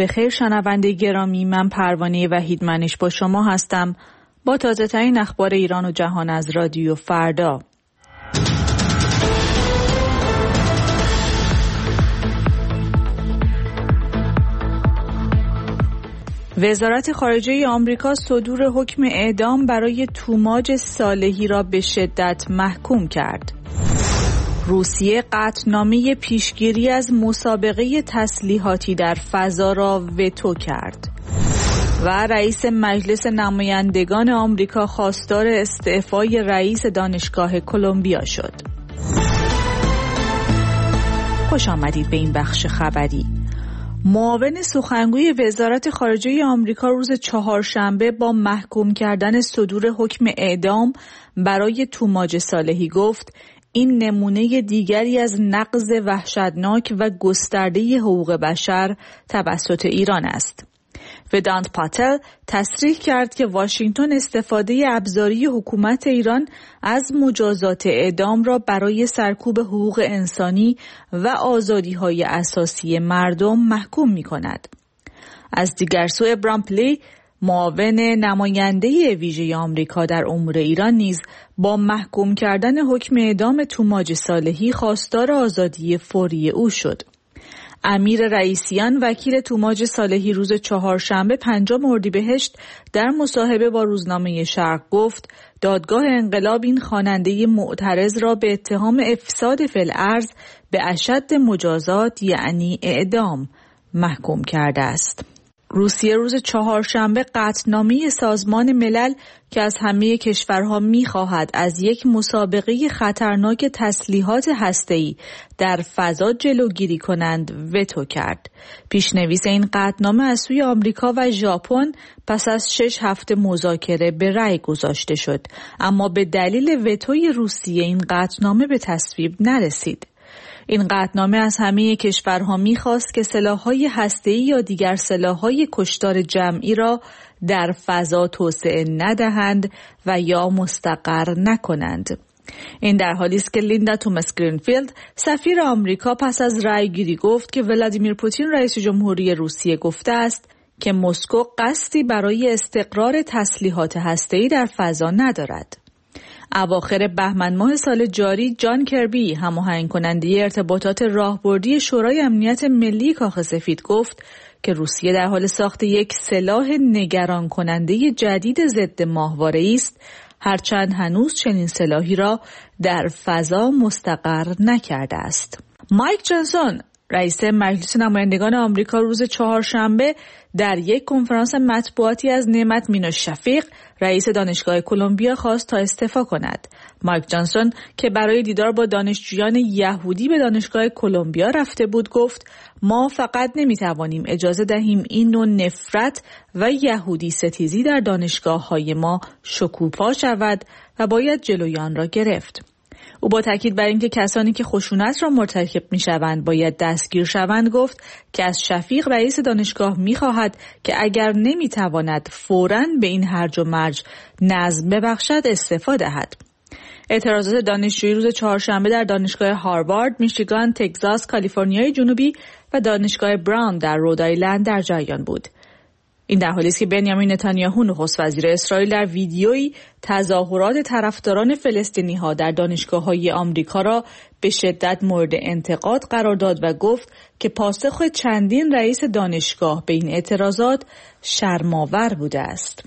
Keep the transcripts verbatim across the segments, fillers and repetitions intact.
بخیر شنونده گرامی، من پروانه وحیدمنش با شما هستم با تازه ترین اخبار ایران و جهان از رادیو فردا. وزارت خارجه آمریکا صدور حکم اعدام برای توماج صالحی را به شدت محکوم کرد. روسیه قطعنامه پیشگیری از مسابقه تسلیحاتی در فضا را وتو کرد و رئیس مجلس نمایندگان آمریکا خواستار استعفای رئیس دانشگاه کلمبیا شد. خوش آمدید به این بخش خبری. معاون سخنگوی وزارت خارجه آمریکا روز چهارشنبه با محکوم کردن صدور حکم اعدام برای توماج صالحی گفت این نمونه دیگری از نقض وحشتناک و گسترده حقوق بشر توسط ایران است. ودانت پاتل تصریح کرد که واشنگتن استفاده ابزاری حکومت ایران از مجازات اعدام را برای سرکوب حقوق انسانی و آزادی‌های اساسی مردم محکوم می‌کند. از دیگر سو ابرام پلی معاون نماینده ویژه آمریکا در امور ایران نیز با محکوم کردن حکم اعدام توماج صالحی خواستار آزادی فوری او شد. امیر رئیسیان وکیل توماج صالحی روز چهارشنبه پنجم اردیبهشت در مصاحبه با روزنامه شرق گفت دادگاه انقلاب این خواننده معترض را به اتهام افساد فی الارض به اشد مجازات یعنی اعدام محکوم کرده است. روسیه روز چهارشنبه قطعنامه سازمان ملل که از همه کشورها می‌خواهد از یک مسابقه خطرناک تسلیحات هسته‌ای در فضا جلوگیری کنند وتو کرد. پیشنویس این قطعنامه از سوی آمریکا و ژاپن پس از شش هفته مذاکره به رأی گذاشته شد، اما به دلیل وتوی روسیه این قطعنامه به تصویب نرسید. این قطعنامه از همه کشورها می‌خواست که سلاح‌های هسته‌ای یا دیگر سلاح‌های کشتار جمعی را در فضا توسعه ندهند و یا مستقر نکنند. این در حالی است که لیندا توماس گرینفیلد سفیر آمریکا پس از رأیگیری گفت که ولادیمیر پوتین رئیس جمهوری روسیه گفته است که مسکو قصدی برای استقرار تسلیحات هسته‌ای در فضا ندارد. اواخر بهمن ماه سال جاری جان کربی هماهنگ کننده ارتباطات راهبردی شورای امنیت ملی کاخ سفید گفت که روسیه در حال ساخت یک سلاح نگران کننده جدید ضد ماهواره‌ای است، هرچند هنوز چنین سلاحی را در فضا مستقر نکرده است. مایک جانسون رئیس مجلس نمایندگان آمریکا روز چهارشنبه در یک کنفرانس مطبوعاتی از نعمت مینو شفیق رئیس دانشگاه کلمبیا خواست تا استعفا کند. مایک جانسون که برای دیدار با دانشجویان یهودی به دانشگاه کلمبیا رفته بود گفت ما فقط نمیتوانیم اجازه دهیم این نوع نفرت و یهودی ستیزی در دانشگاه‌های ما شکوفا شود و باید جلوی آن را گرفت. او با تاکید بر اینکه کسانی که خشونت را مرتکب می‌شوند باید دستگیر شوند گفت که از شفیق رئیس دانشگاه می‌خواهد که اگر نمی‌تواند فوراً به این هرج و مرج نظم ببخشد استعفا دهد. اعتراضات دانشجویی روز چهارشنبه در دانشگاه هاروارد، میشیگان، تگزاس، کالیفرنیای جنوبی و دانشگاه براون در رودایلند در جریان بود. این در حالی است که بنیامین نتانیاهو نخست وزیر اسرائیل در ویدیویی تظاهرات طرفداران فلسطینی‌ها در دانشگاه‌های آمریکا را به شدت مورد انتقاد قرار داد و گفت که پاسخ چندین رئیس دانشگاه به این اعتراضات شرم‌آور بوده است.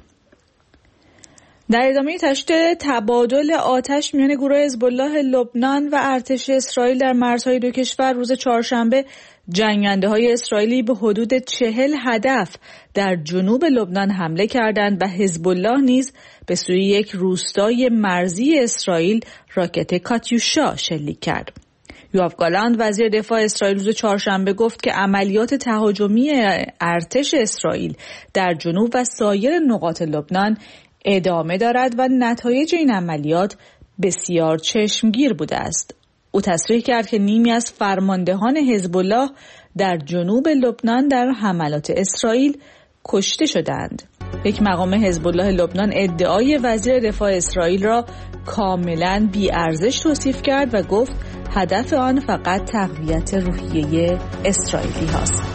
در ادامه تشدید تبادل آتش میان گروه حزب الله لبنان و ارتش اسرائیل در مرزهای دو کشور روز چهارشنبه جنگنده‌های اسرائیلی به حدود چهل هدف در جنوب لبنان حمله کردند و حزب الله نیز به سوی یک روستای مرزی اسرائیل راکت کاتیوشا شلیک کرد. یوآف گالانت وزیر دفاع اسرائیل روز چهارشنبه گفت که عملیات تهاجمی ارتش اسرائیل در جنوب و سایر نقاط لبنان ادامه دارد و نتایج این عملیات بسیار چشمگیر بوده است. او تصریح کرد که نیمی از فرماندهان حزب الله در جنوب لبنان در حملات اسرائیل کشته شدند. یک مقام حزب الله لبنان ادعای وزیر دفاع اسرائیل را کاملاً بی‌ارزش توصیف کرد و گفت هدف آن فقط تقویت روحیه اسرائیلی هاست.